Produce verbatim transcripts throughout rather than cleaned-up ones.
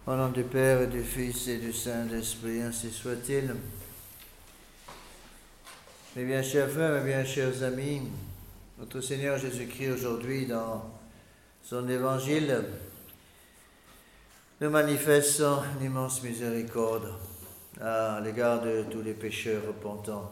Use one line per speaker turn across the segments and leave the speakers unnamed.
Au nom du Père, et du Fils et du Saint-Esprit, ainsi soit-il. Mes bien chers frères, mes bien chers amis, notre Seigneur Jésus-Christ aujourd'hui dans son évangile nous manifeste son immense miséricorde à l'égard de tous les pécheurs repentants.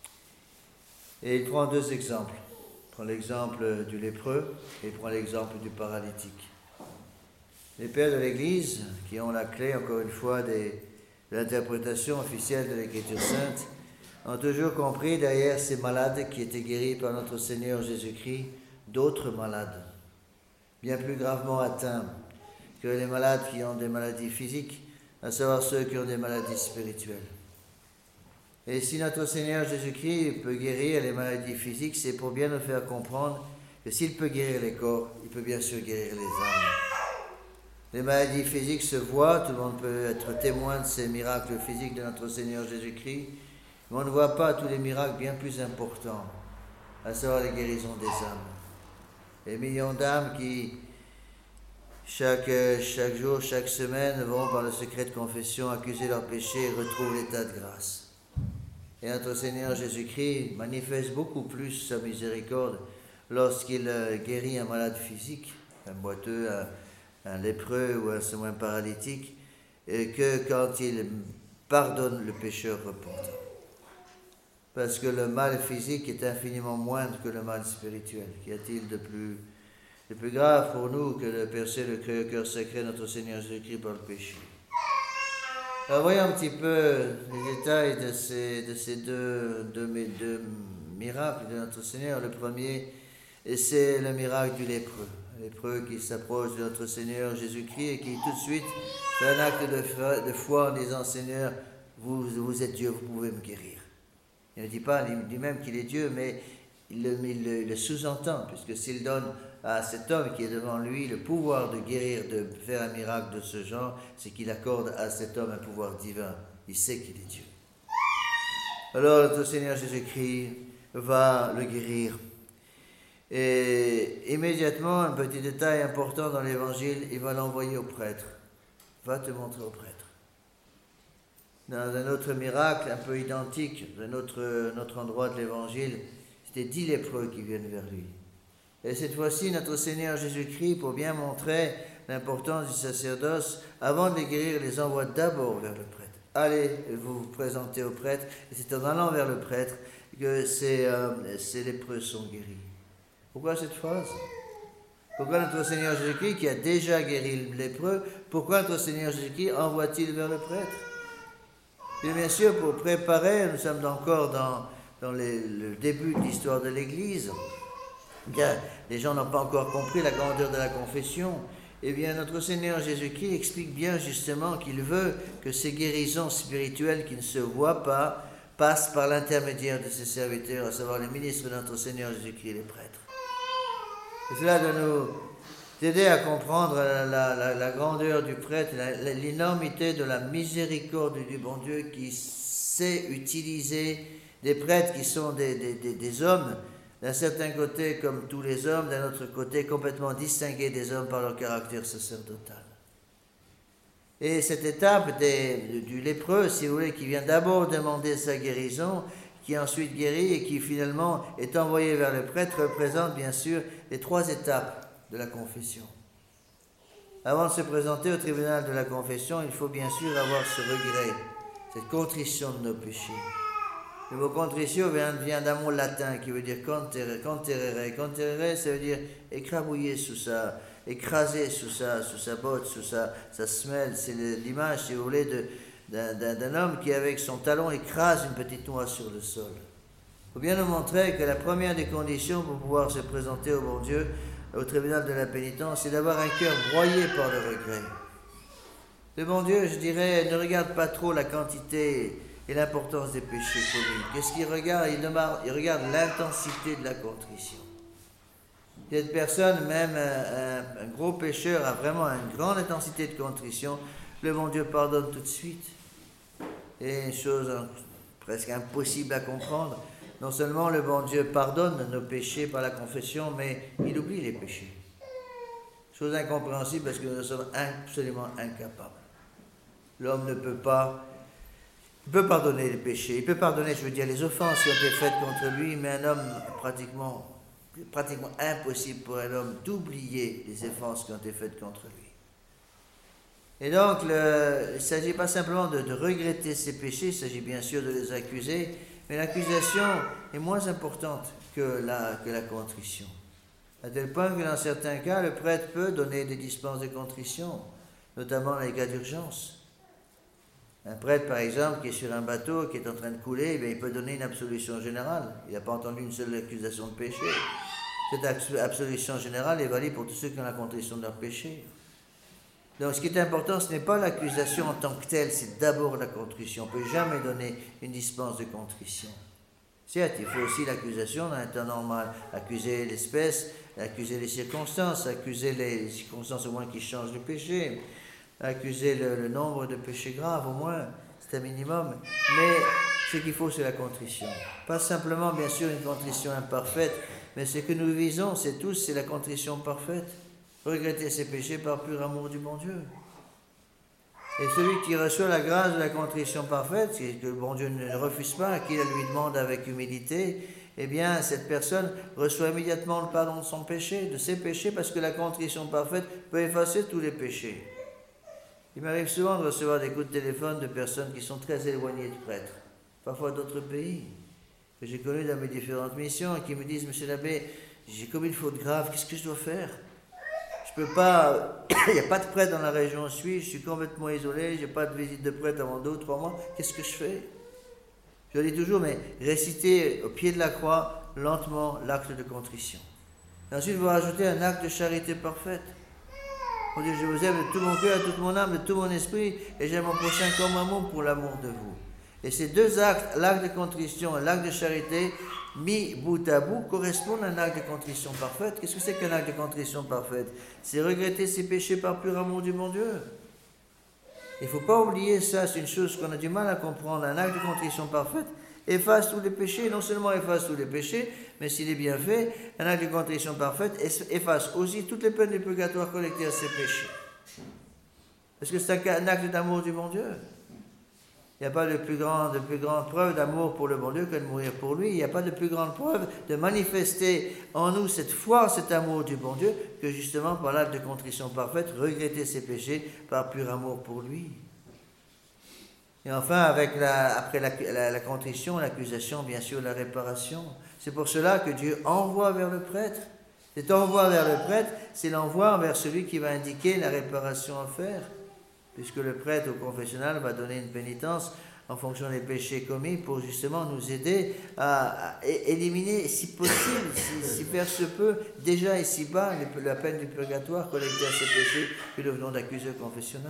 Et il prend deux exemples. Il prend l'exemple du lépreux et il prend l'exemple du paralytique. Les pères de l'Église, qui ont la clé, encore une fois, des, de l'interprétation officielle de l'Écriture sainte, ont toujours compris derrière ces malades qui étaient guéris par notre Seigneur Jésus-Christ, d'autres malades, bien plus gravement atteints que les malades qui ont des maladies physiques, à savoir ceux qui ont des maladies spirituelles. Et si notre Seigneur Jésus-Christ peut guérir les maladies physiques, c'est pour bien nous faire comprendre que s'il peut guérir les corps, il peut bien sûr guérir les âmes. Les maladies physiques se voient, tout le monde peut être témoin de ces miracles physiques de notre Seigneur Jésus-Christ, mais on ne voit pas tous les miracles bien plus importants, à savoir les guérisons des âmes. Les millions d'âmes qui, chaque, chaque jour, chaque semaine, vont par le secret de confession accuser leurs péchés et retrouvent l'état de grâce. Et notre Seigneur Jésus-Christ manifeste beaucoup plus sa miséricorde lorsqu'il guérit un malade physique, un boiteux, un un lépreux ou un second paralytique, et que quand il pardonne le pécheur repentant. Parce que le mal physique est infiniment moindre que le mal spirituel. Qu'y a-t-il de plus, de plus grave pour nous que de percer le cœur sacré de notre Seigneur Jésus-Christ par le péché? Alors voyons un petit peu les détails de ces, de ces deux, deux, deux miracles de notre Seigneur. Le premier, c'est le miracle du lépreux. Lépreux qui s'approche de notre Seigneur Jésus-Christ et qui tout de suite fait un acte de foi en disant « Seigneur, vous, vous êtes Dieu, vous pouvez me guérir ». Il ne dit pas lui-même qu'il est Dieu, mais il le, il le, il le sous-entend, puisque s'il donne à cet homme qui est devant lui le pouvoir de guérir, de faire un miracle de ce genre, c'est qu'il accorde à cet homme un pouvoir divin. Il sait qu'il est Dieu. Alors notre Seigneur Jésus-Christ va le guérir. Et immédiatement, un petit détail important dans l'évangile, il va l'envoyer au prêtre. Va te montrer au prêtre. Dans un autre miracle, un peu identique, dans notre, notre endroit de l'évangile, c'était dix lépreux qui viennent vers lui. Et cette fois-ci, notre Seigneur Jésus-Christ, pour bien montrer l'importance du sacerdoce, avant de les guérir, les envoie d'abord vers le prêtre. Allez vous vous présenter au prêtre. Et c'est en allant vers le prêtre que ces, euh, ces lépreux sont guéris. Pourquoi cette phrase? Pourquoi notre Seigneur Jésus-Christ, qui a déjà guéri le lépreux, pourquoi notre Seigneur Jésus-Christ envoie-t-il vers le prêtre? Et bien sûr, pour préparer, nous sommes encore dans, dans les, le début de l'histoire de l'Église. Bien, les gens n'ont pas encore compris la grandeur de la confession. Eh bien, notre Seigneur Jésus-Christ explique bien justement qu'il veut que ces guérisons spirituelles qui ne se voient pas passent par l'intermédiaire de ses serviteurs, à savoir les ministres de notre Seigneur Jésus-Christ, les prêtres. Et cela doit nous aider à comprendre la, la, la, la grandeur du prêtre, la, l'énormité de la miséricorde du bon Dieu qui sait utiliser des prêtres qui sont des, des, des, des hommes, d'un certain côté comme tous les hommes, d'un autre côté complètement distingués des hommes par leur caractère sacerdotal. Et cette étape des, du lépreux, si vous voulez, qui vient d'abord demander sa guérison, qui ensuite guérit et qui finalement est envoyé vers le prêtre, représente bien sûr les trois étapes de la confession. Avant de se présenter au tribunal de la confession, il faut bien sûr avoir ce regret, cette contrition de nos péchés. Le mot contrition vient, vient d'un mot latin qui veut dire conterere. Conterere, conterere, ça veut dire écrabouiller sous sa, écraser sous sa, sous sa botte, sous sa, sa semelle. C'est l'image, si vous voulez, de D'un, d'un, d'un homme qui, avec son talon, écrase une petite noix sur le sol. Il faut bien nous montrer que la première des conditions pour pouvoir se présenter au bon Dieu, au tribunal de la pénitence, c'est d'avoir un cœur broyé par le regret. Le bon Dieu, je dirais, ne regarde pas trop la quantité et l'importance des péchés commis. Qu'est-ce qu'il regarde? Il, demande, il regarde l'intensité de la contrition. Cette personne, même un, un, un gros pécheur, a vraiment une grande intensité de contrition. Le bon Dieu pardonne tout de suite. Et une chose presque impossible à comprendre, non seulement le bon Dieu pardonne nos péchés par la confession, mais il oublie les péchés. Chose incompréhensible parce que nous sommes absolument incapables. L'homme ne peut pas, il peut pardonner les péchés, il peut pardonner, je veux dire, les offenses qui ont été faites contre lui, mais un homme, pratiquement, pratiquement impossible pour un homme d'oublier les offenses qui ont été faites contre lui. Et donc, le, il ne s'agit pas simplement de, de regretter ses péchés, il s'agit bien sûr de les accuser, mais l'accusation est moins importante que la, que la contrition. À tel point que dans certains cas, le prêtre peut donner des dispenses de contrition, notamment dans les cas d'urgence. Un prêtre, par exemple, qui est sur un bateau, qui est en train de couler, eh bien, il peut donner une absolution générale. Il n'a pas entendu une seule accusation de péché. Cette absolution générale est valide pour tous ceux qui ont la contrition de leur péché. Donc, ce qui est important, ce n'est pas l'accusation en tant que telle, c'est d'abord la contrition. On ne peut jamais donner une dispense de contrition. Certes, il faut aussi l'accusation dans un temps normal. Accuser l'espèce, accuser les circonstances, accuser les circonstances au moins qui changent le péché, accuser le, le nombre de péchés graves au moins, c'est un minimum. Mais ce qu'il faut, c'est la contrition. Pas simplement, bien sûr, une contrition imparfaite, mais ce que nous visons, c'est tous, c'est la contrition parfaite. Regretter ses péchés par pur amour du bon Dieu. Et celui qui reçoit la grâce de la contrition parfaite, que le bon Dieu ne refuse pas, qu'il lui demande avec humilité, eh bien, cette personne reçoit immédiatement le pardon de son péché, de ses péchés, parce que la contrition parfaite peut effacer tous les péchés. Il m'arrive souvent de recevoir des coups de téléphone de personnes qui sont très éloignées de prêtres, parfois d'autres pays, que j'ai connus dans mes différentes missions, et qui me disent, Monsieur l'abbé, j'ai commis une faute grave, qu'est-ce que je dois faire ? Je peux pas, il n'y a pas de prêtre dans la région où je suis, je suis complètement isolé, je n'ai pas de visite de prêtre avant deux ou trois mois, qu'est-ce que je fais? Je dis toujours, mais récitez au pied de la croix, lentement, l'acte de contrition. Et ensuite, vous rajoutez un acte de charité parfaite. Vous dites, je vous aime de tout mon cœur, de toute mon âme, de tout mon esprit, et j'aime mon prochain comme moi-même pour l'amour de vous. Et ces deux actes, l'acte de contrition et l'acte de charité, mis bout à bout, correspondent à un acte de contrition parfaite. Qu'est-ce que c'est qu'un acte de contrition parfaite? C'est regretter ses péchés par pur amour du bon Dieu. Il ne faut pas oublier ça, c'est une chose qu'on a du mal à comprendre. Un acte de contrition parfaite efface tous les péchés, non seulement efface tous les péchés, mais s'il est bien fait, un acte de contrition parfaite efface aussi toutes les peines du purgatoire collectées à ses péchés. Parce que c'est un acte d'amour du bon Dieu. Il n'y a pas de plus grande, de plus grande preuve d'amour pour le bon Dieu que de mourir pour lui. Il n'y a pas de plus grande preuve de manifester en nous cette foi, cet amour du bon Dieu, que justement par l'acte de contrition parfaite, regretter ses péchés par pur amour pour lui. Et enfin, avec la, après la, la, la contrition, l'accusation, bien sûr, la réparation. C'est pour cela que Dieu envoie vers le prêtre. Cet envoi vers le prêtre, c'est l'envoi vers celui qui va indiquer la réparation à faire. Puisque le prêtre au confessionnal va donner une pénitence en fonction des péchés commis pour justement nous aider à, à éliminer, si possible, si, si faire se peut, déjà ici-bas, la peine du purgatoire collectée à ces péchés que nous venons d'accuser au confessionnal.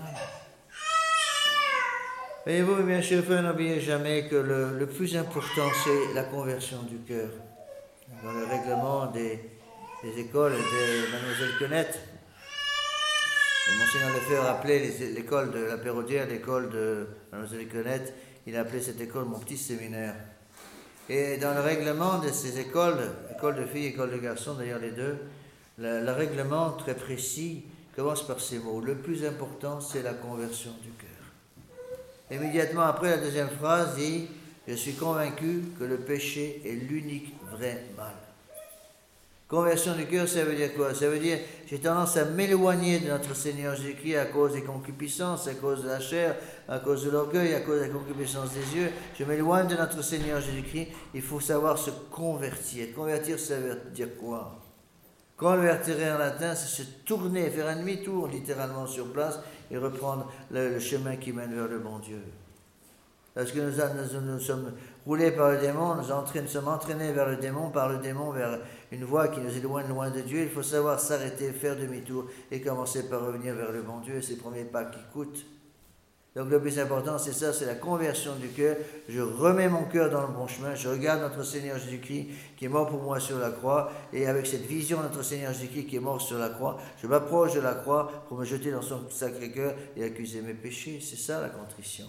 Voyez-vous, bien chers frères, n'oubliez jamais que le, le plus important, c'est la conversion du cœur. Dans le règlement des, des écoles de Mademoiselle Quenette, Monseigneur Lefebvre appelait l'école de la Pérodière, l'école de Mademoiselle Quenette, il a appelé cette école mon petit séminaire. Et dans le règlement de ces écoles, école de filles, école de garçons, d'ailleurs les deux, le, le règlement très précis commence par ces mots. Le plus important, c'est la conversion du cœur. Immédiatement après, la deuxième phrase dit « Je suis convaincu que le péché est l'unique vrai mal ». Conversion du cœur, ça veut dire quoi? Ça veut dire j'ai tendance à m'éloigner de notre Seigneur Jésus-Christ à cause des concupiscences, à cause de la chair, à cause de l'orgueil, à cause de la concupiscence des yeux. Je m'éloigne de notre Seigneur Jésus-Christ. Il faut savoir se convertir. Convertir, ça veut dire quoi? Convertir en latin, c'est se tourner, faire un demi-tour littéralement sur place et reprendre le, le chemin qui mène vers le bon Dieu. Parce que nous, nous, nous sommes roulés par le démon, nous, entraînés, nous sommes entraînés vers le démon, par le démon vers une voie qui nous éloigne loin de Dieu. Il faut savoir s'arrêter, faire demi-tour et commencer par revenir vers le bon Dieu. C'est le premier pas qui coûte. Donc le plus important, c'est ça, c'est la conversion du cœur. Je remets mon cœur dans le bon chemin, je regarde notre Seigneur Jésus-Christ qui est mort pour moi sur la croix, et avec cette vision de notre Seigneur Jésus-Christ qui est mort sur la croix, je m'approche de la croix pour me jeter dans son sacré cœur et accuser mes péchés. C'est ça la contrition.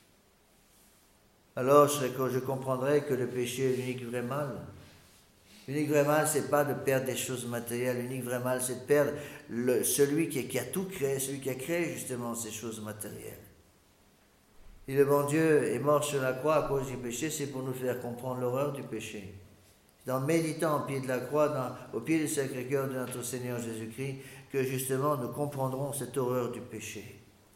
Alors je, je comprendrai que le péché est l'unique vrai mal. L'unique vrai mal, ce n'est pas de perdre des choses matérielles. L'unique vrai mal, c'est de perdre le, celui qui, qui a tout créé, celui qui a créé justement ces choses matérielles. Et le bon Dieu est mort sur la croix à cause du péché, c'est pour nous faire comprendre l'horreur du péché. C'est en méditant au pied de la croix, dans, au pied du Sacré-Cœur de notre Seigneur Jésus-Christ, que justement nous comprendrons cette horreur du péché.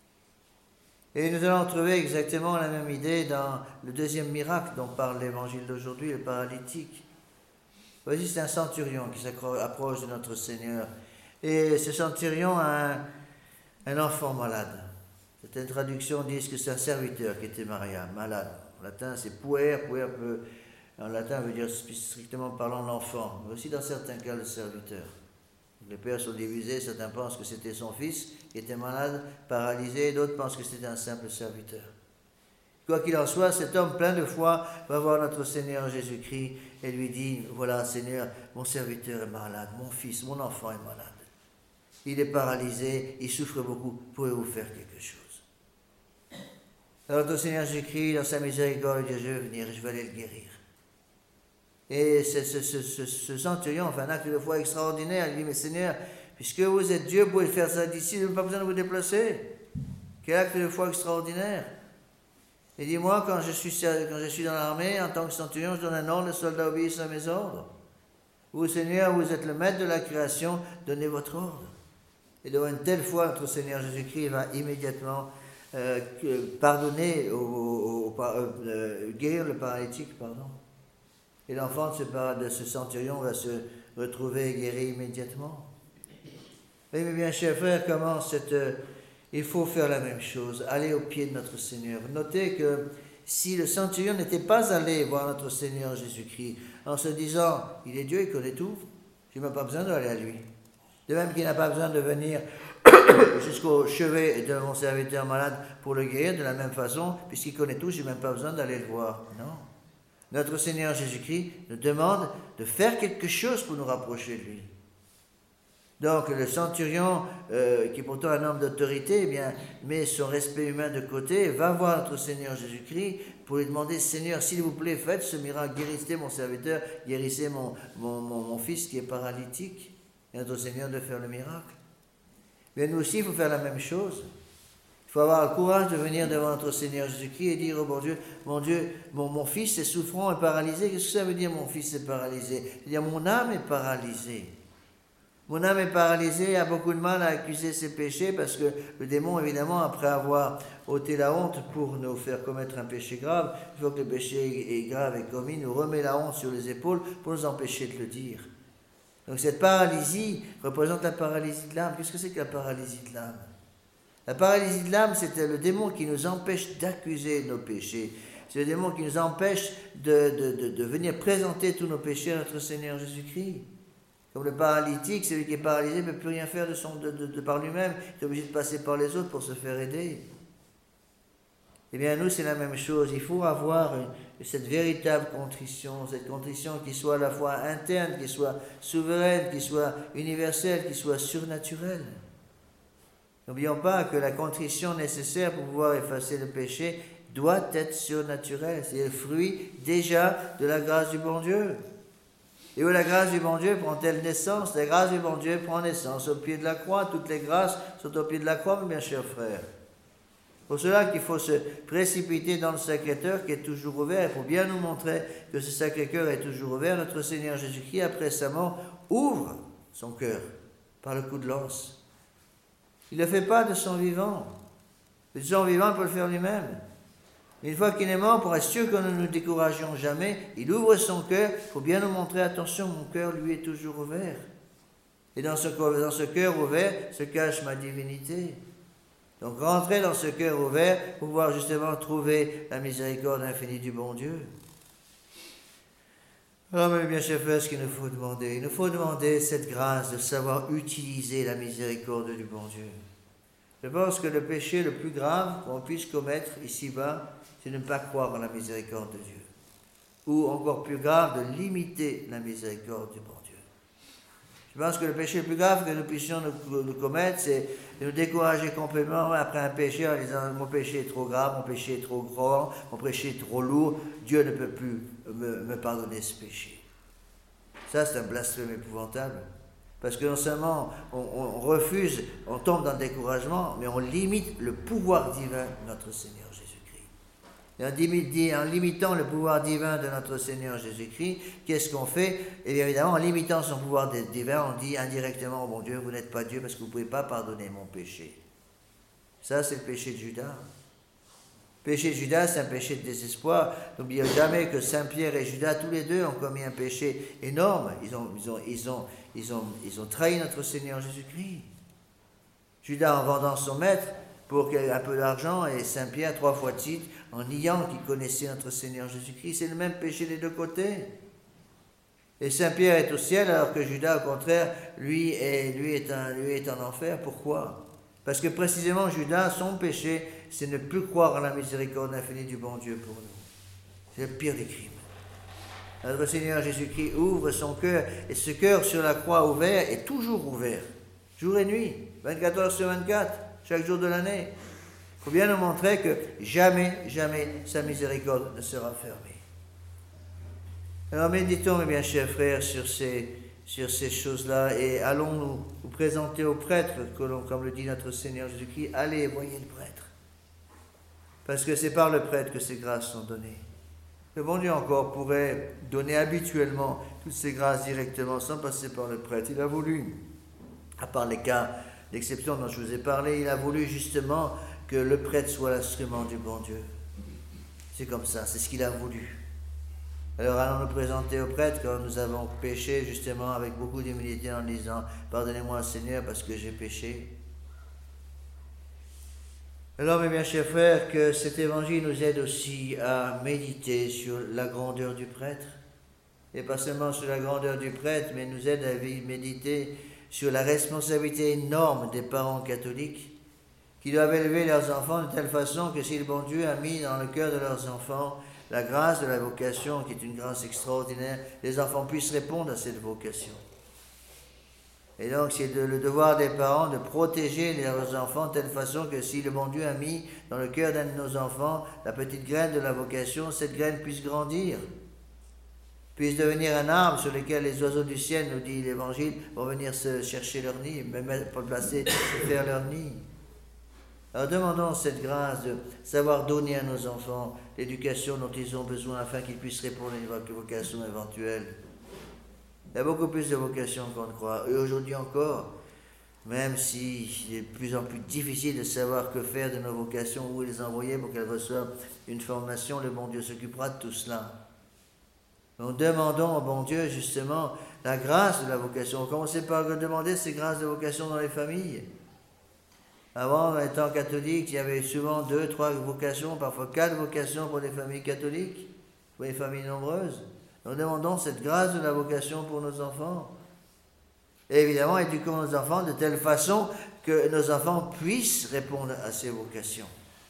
Et nous allons trouver exactement la même idée dans le deuxième miracle dont parle l'évangile d'aujourd'hui, le paralytique. Voici, c'est un centurion qui s'approche de notre Seigneur. Et ce centurion a un, un enfant malade. Certaines traductions disent que c'est un serviteur qui était malade. En latin, c'est puer. Puer peut, en latin veut dire strictement parlant l'enfant, mais aussi dans certains cas le serviteur. Les pères sont divisés, certains pensent que c'était son fils qui était malade, paralysé, d'autres pensent que c'était un simple serviteur. Quoi qu'il en soit, cet homme plein de foi va voir notre Seigneur Jésus-Christ et lui dit, voilà Seigneur, mon serviteur est malade, mon fils, mon enfant est malade. Il est paralysé, il souffre beaucoup, pouvez-vous faire quelque chose? Alors notre Seigneur Jésus-Christ, dans sa miséricorde, dit, je vais venir, je vais aller le guérir. Et ce, ce, ce, ce, ce centurion fait un acte de foi extraordinaire. Il dit, mais Seigneur, puisque vous êtes Dieu, vous pouvez faire ça d'ici, vous n'avez pas besoin de vous déplacer. Quel acte de foi extraordinaire. Il dit, moi, quand je suis, quand je suis dans l'armée, en tant que centurion, je donne un ordre, les soldats obéissent à mes ordres. Vous, Seigneur, vous êtes le maître de la création, donnez votre ordre. Et devant une telle foi, notre Seigneur Jésus-Christ va immédiatement euh, pardonner, au, au, au, euh, guérir le paralytique, pardon. Et l'enfant de ce, de ce centurion va se retrouver guéri immédiatement. Oui, mais bien, chers frères, comment cette, euh, il faut faire la même chose, aller au pied de notre Seigneur. Notez que si le centurion n'était pas allé voir notre Seigneur Jésus-Christ en se disant, il est Dieu, il connaît tout, je n'ai même pas besoin d'aller à lui. De même qu'il n'a pas besoin de venir jusqu'au chevet de mon serviteur malade pour le guérir, de la même façon, puisqu'il connaît tout, je n'ai même pas besoin d'aller le voir. Non. Notre Seigneur Jésus-Christ nous demande de faire quelque chose pour nous rapprocher de lui. Donc le centurion, euh, qui est pourtant un homme d'autorité, eh bien, met son respect humain de côté, va voir notre Seigneur Jésus-Christ pour lui demander, Seigneur, s'il vous plaît, faites ce miracle, guérissez mon serviteur, guérissez mon, mon, mon, mon fils qui est paralytique. Et notre Seigneur de faire le miracle. Mais nous aussi, il faut faire la même chose. Il faut avoir le courage de venir devant notre Seigneur Jésus-Christ et dire, oh bon Dieu, mon Dieu, mon, mon fils est souffrant et paralysé. Qu'est-ce que ça veut dire, mon fils est paralysé? C'est-à-dire, mon âme est paralysée. Mon âme est paralysée, a beaucoup de mal à accuser ses péchés parce que le démon, évidemment, après avoir ôté la honte pour nous faire commettre un péché grave, une fois que le péché est grave et commis, nous remet la honte sur les épaules pour nous empêcher de le dire. Donc cette paralysie représente la paralysie de l'âme. Qu'est-ce que c'est que la paralysie de l'âme? La paralysie de l'âme, c'est le démon qui nous empêche d'accuser nos péchés. C'est le démon qui nous empêche de, de, de, de venir présenter tous nos péchés à notre Seigneur Jésus-Christ. Comme le paralytique, celui qui est paralysé ne peut plus rien faire de, son, de, de, de par lui-même. Il est obligé de passer par les autres pour se faire aider. Eh bien, nous, c'est la même chose. Il faut avoir une, cette véritable contrition, cette contrition qui soit à la fois interne, qui soit souveraine, qui soit universelle, qui soit surnaturelle. N'oublions pas que la contrition nécessaire pour pouvoir effacer le péché doit être surnaturelle. C'est le fruit déjà de la grâce du bon Dieu. Et où la grâce du bon Dieu prend-elle naissance? La grâce du bon Dieu prend naissance au pied de la croix. Toutes les grâces sont au pied de la croix, mes bien chers frères. Pour cela qu'il faut se précipiter dans le Sacré-Cœur qui est toujours ouvert. Et pour bien nous montrer que ce Sacré-Cœur est toujours ouvert, notre Seigneur Jésus-Christ, après sa mort, ouvre son cœur par le coup de lance. Il ne le fait pas de son vivant. De son vivant, il peut le faire lui-même. Une fois qu'il est mort, pour être sûr que nous ne nous découragions jamais, il ouvre son cœur pour bien nous montrer, attention, mon cœur lui est toujours ouvert. Et dans ce, dans ce cœur ouvert se cache ma divinité. Donc rentrer dans ce cœur ouvert pour pouvoir justement trouver la miséricorde infinie du bon Dieu. Alors, mes bien chers frères, ce qu'il nous faut demander, il nous faut demander cette grâce de savoir utiliser la miséricorde du bon Dieu. Je pense que le péché le plus grave qu'on puisse commettre ici-bas, c'est de ne pas croire en la miséricorde de Dieu. Ou encore plus grave, de limiter la miséricorde du bon Dieu. Je pense que le péché le plus grave que nous puissions nous, nous commettre, c'est de nous décourager complètement après un péché en disant « mon péché est trop grave, mon péché est trop grand, mon péché est trop lourd, Dieu ne peut plus me, me pardonner ce péché ». Ça, c'est un blasphème épouvantable. Parce que non seulement on, on refuse, on tombe dans le découragement, mais on limite le pouvoir divin de notre Seigneur Jésus-Christ. Et en, dim- en limitant le pouvoir divin de notre Seigneur Jésus-Christ, qu'est-ce qu'on fait? Et bien évidemment, en limitant son pouvoir divin, on dit indirectement au bon Dieu, vous n'êtes pas Dieu parce que vous ne pouvez pas pardonner mon péché. Ça, c'est le péché de Judas. Le péché de Judas, c'est un péché de désespoir. N'oubliez jamais que Saint Pierre et Judas, tous les deux, ont commis un péché énorme. Ils ont, ils ont, ils ont, ils ont, ils ont trahi notre Seigneur Jésus-Christ. Judas en vendant son maître pour un peu d'argent, et Saint Pierre trois fois de suite en niant qu'il connaissait notre Seigneur Jésus-Christ. C'est le même péché des deux côtés. Et Saint Pierre est au ciel, alors que Judas, au contraire, lui est, lui est, un, lui est en enfer. Pourquoi? Parce que précisément Judas, son péché, c'est ne plus croire en la miséricorde infinie du bon Dieu pour nous. C'est le pire des crimes. Notre Seigneur Jésus-Christ ouvre son cœur, et ce cœur sur la croix ouvert est toujours ouvert, jour et nuit, vingt-quatre heures sur vingt-quatre, chaque jour de l'année. Il faut bien nous montrer que jamais, jamais sa miséricorde ne sera fermée. Alors méditons, mes bien chers frères, sur ces, sur ces choses-là, et allons nous, nous présenter au prêtre, que l'on, comme le dit notre Seigneur Jésus-Christ, allez, voyez le prêtre. Parce que c'est par le prêtre que ces grâces sont données. Le bon Dieu encore pourrait donner habituellement toutes ces grâces directement sans passer par le prêtre. Il a voulu, à part les cas d'exception dont je vous ai parlé, il a voulu justement que le prêtre soit l'instrument du bon Dieu. C'est comme ça, c'est ce qu'il a voulu. Alors allons nous présenter au prêtre quand nous avons péché, justement avec beaucoup d'humilité en disant « Pardonnez-moi Seigneur parce que j'ai péché ». Alors mes bien chers frères, que cet évangile nous aide aussi à méditer sur la grandeur du prêtre, et pas seulement sur la grandeur du prêtre, mais nous aide à méditer sur la responsabilité énorme des parents catholiques qui doivent élever leurs enfants de telle façon que si le bon Dieu a mis dans le cœur de leurs enfants la grâce de la vocation, qui est une grâce extraordinaire, les enfants puissent répondre à cette vocation. Et donc, c'est de, le devoir des parents de protéger leurs enfants de telle façon que si le bon Dieu a mis dans le cœur d'un de nos enfants la petite graine de la vocation, cette graine puisse grandir, puisse devenir un arbre sur lequel les oiseaux du ciel, nous dit l'Évangile, vont venir se chercher leur nid, même pour le placer, faire leur nid. Alors demandons cette grâce de savoir donner à nos enfants l'éducation dont ils ont besoin afin qu'ils puissent répondre à une vocation éventuelle. Il y a beaucoup plus de vocations qu'on ne croit. Et aujourd'hui encore, même s'il est de plus en plus difficile de savoir que faire de nos vocations, où les envoyer pour qu'elles reçoivent une formation, le bon Dieu s'occupera de tout cela. Nous demandons au bon Dieu justement la grâce de la vocation. On commence par demander ces grâces de vocation dans les familles. Avant, en étant catholique, il y avait souvent deux, trois vocations, parfois quatre vocations pour les familles catholiques, pour les familles nombreuses. Nous demandons cette grâce de la vocation pour nos enfants. Et évidemment, éduquons nos enfants de telle façon que nos enfants puissent répondre à ces vocations.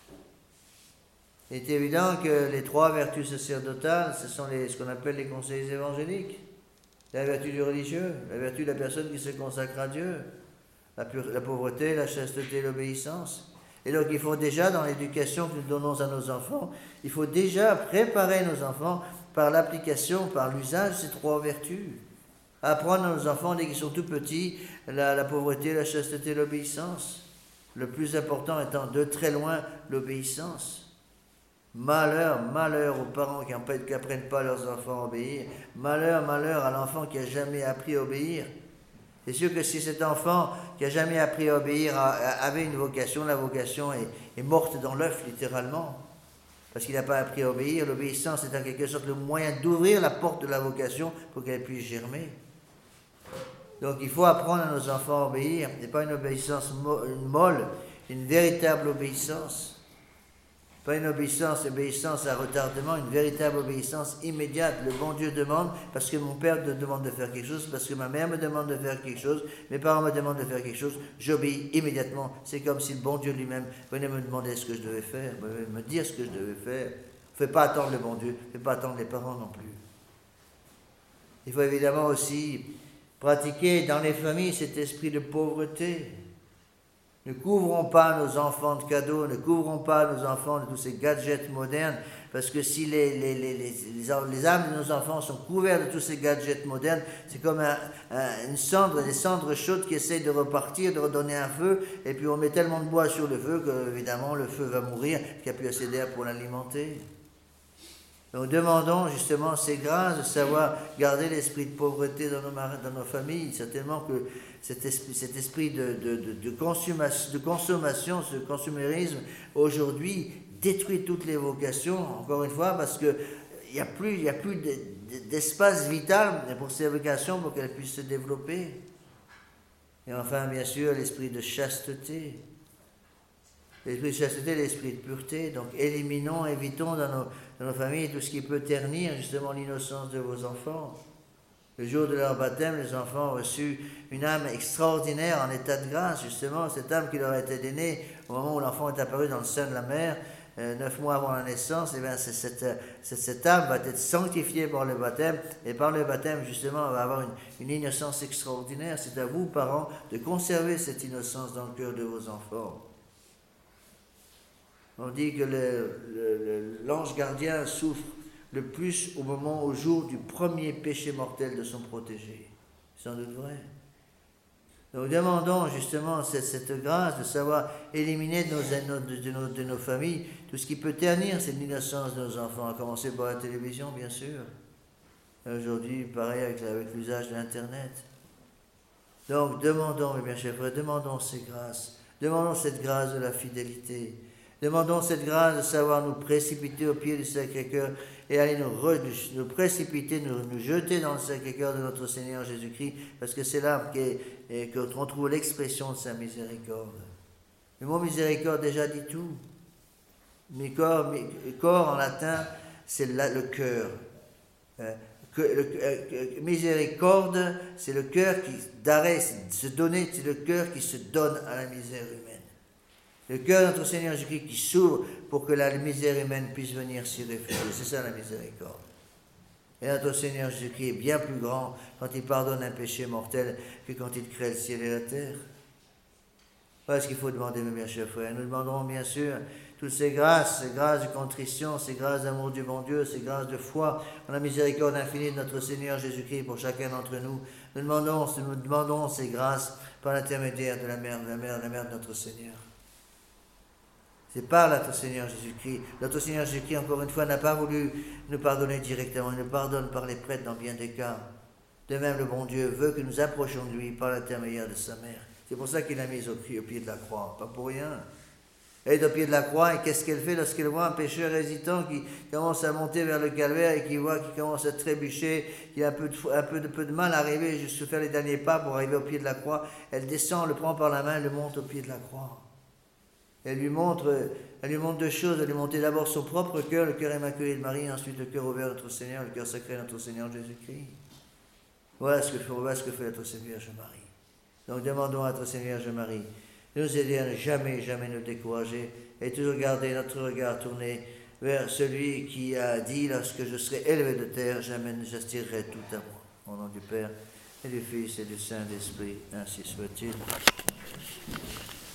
Il est évident que les trois vertus sacerdotales, ce sont les, ce qu'on appelle les conseils évangéliques. La vertu du religieux, la vertu de la personne qui se consacre à Dieu, la, pure, la pauvreté, la chasteté, l'obéissance. Et donc il faut déjà, dans l'éducation que nous donnons à nos enfants, il faut déjà préparer nos enfants par l'application, par l'usage de ces trois vertus. Apprendre à nos enfants, dès qu'ils sont tout petits, la, la pauvreté, la chasteté, l'obéissance. Le plus important étant de très loin l'obéissance. Malheur, malheur aux parents qui n'apprennent pas leurs enfants à obéir. Malheur, malheur à l'enfant qui n'a jamais appris à obéir. C'est sûr que si cet enfant qui n'a jamais appris à obéir avait une vocation, la vocation est, est morte dans l'œuf, littéralement. Parce qu'il n'a pas appris à obéir. L'obéissance est en quelque sorte le moyen d'ouvrir la porte de la vocation pour qu'elle puisse germer. Donc il faut apprendre à nos enfants à obéir. Ce n'est pas une obéissance mo- une molle, une véritable obéissance. Pas une obéissance, obéissance à retardement, une véritable obéissance immédiate. Le bon Dieu demande, parce que mon père me demande de faire quelque chose, parce que ma mère me demande de faire quelque chose, mes parents me demandent de faire quelque chose, j'obéis immédiatement. C'est comme si le bon Dieu lui-même venait me demander ce que je devais faire, venait me dire ce que je devais faire. Ne fais pas attendre le bon Dieu, ne fais pas attendre les parents non plus. Il faut évidemment aussi pratiquer dans les familles cet esprit de pauvreté. Ne couvrons pas nos enfants de cadeaux, ne couvrons pas nos enfants de tous ces gadgets modernes, parce que si les, les, les, les, les âmes de nos enfants sont couvertes de tous ces gadgets modernes, c'est comme un, un, une cendre, des cendres chaudes qui essayent de repartir, de redonner un feu, et puis on met tellement de bois sur le feu que, évidemment, le feu va mourir, qu'il n'y a plus assez d'air pour l'alimenter. Donc demandons justement ces grâces de savoir garder l'esprit de pauvreté dans nos, dans nos familles. Certainement que cet esprit, cet esprit de, de, de, de, consommation, de consommation, ce consumérisme, aujourd'hui, détruit toutes les vocations, encore une fois, parce qu'il n'y a plus, y a plus d'espace vital pour ces vocations pour qu'elles puissent se développer. Et enfin, bien sûr, l'esprit de chasteté. L'esprit de chasteté, l'esprit de pureté. Donc, éliminons, évitons dans nos, dans nos familles tout ce qui peut ternir justement l'innocence de vos enfants. Le jour de leur baptême, les enfants ont reçu une âme extraordinaire en état de grâce, justement, cette âme qui leur a été donnée au moment où l'enfant est apparu dans le sein de la mère, euh, neuf mois avant la naissance. Et bien, c'est cette, cette, cette âme va être sanctifiée par le baptême, et par le baptême, justement, elle va avoir une, une innocence extraordinaire. C'est à vous, parents, de conserver cette innocence dans le cœur de vos enfants. On dit que le, le, l'ange gardien souffre le plus au moment, au jour du premier péché mortel de son protégé. C'est sans doute vrai. Nous demandons justement cette, cette grâce de savoir éliminer de nos, de, nos, de nos familles tout ce qui peut ternir cette innocence de nos enfants, à commencer par la télévision, bien sûr. Aujourd'hui, pareil avec, avec l'usage de l'Internet. Donc, demandons, mes bien chers frères, demandons ces grâces. Demandons cette grâce de la fidélité. Demandons cette grâce de savoir nous précipiter au pied du Sacré-Cœur et aller nous, re, nous précipiter, nous, nous jeter dans le Sacré-Cœur de notre Seigneur Jésus-Christ, parce que c'est là qu'on trouve l'expression de sa miséricorde. Le mot miséricorde déjà dit tout. Mais corps, corps en latin, c'est le cœur. Euh, que, le, euh, miséricorde, c'est le cœur qui, d'arrêt, se donner, c'est le cœur qui se donne à la misère humaine. Le cœur de notre Seigneur Jésus-Christ qui s'ouvre pour que la misère humaine puisse venir s'y réfugier. C'est ça la miséricorde. Et notre Seigneur Jésus-Christ est bien plus grand quand il pardonne un péché mortel que quand il crée le ciel et la terre. Voilà ce qu'il faut demander, mes bien chers frères. Nous demanderons bien sûr toutes ces grâces, ces grâces de contrition, ces grâces d'amour du bon Dieu, ces grâces de foi, en la miséricorde infinie de notre Seigneur Jésus-Christ pour chacun d'entre nous. Nous demandons, nous demandons ces grâces par l'intermédiaire de la mère, de la mère, de la mère de notre Seigneur. C'est par notre Seigneur Jésus-Christ. Notre Seigneur Jésus-Christ, encore une fois, n'a pas voulu nous pardonner directement. Il nous pardonne par les prêtres dans bien des cas. De même, le bon Dieu veut que nous approchions de lui par l'intermédiaire de sa mère. C'est pour ça qu'il l'a mise au, au pied de la croix, pas pour rien. Elle est au pied de la croix et qu'est-ce qu'elle fait lorsqu'elle voit un pécheur hésitant qui commence à monter vers le calvaire et qui voit qu'il commence à trébucher, qu'il a un peu de, un peu de, peu de mal à arriver, juste faire les derniers pas pour arriver au pied de la croix. Elle descend, le prend par la main, le monte au pied de la croix. Elle lui montre, elle lui montre deux choses. Elle lui montre d'abord son propre cœur, le cœur immaculé de Marie, ensuite le cœur ouvert de notre Seigneur, le cœur sacré de notre Seigneur Jésus-Christ. Voilà ce que fait, voilà ce que fait notre Seigneur Marie. Donc demandons à notre Seigneur Marie de nous aider à ne jamais, jamais nous décourager et toujours garder notre regard tourné vers celui qui a dit, lorsque je serai élevé de terre, jamais j'astirerai tout à moi. Au nom du Père et du Fils et du Saint-Esprit, ainsi soit-il.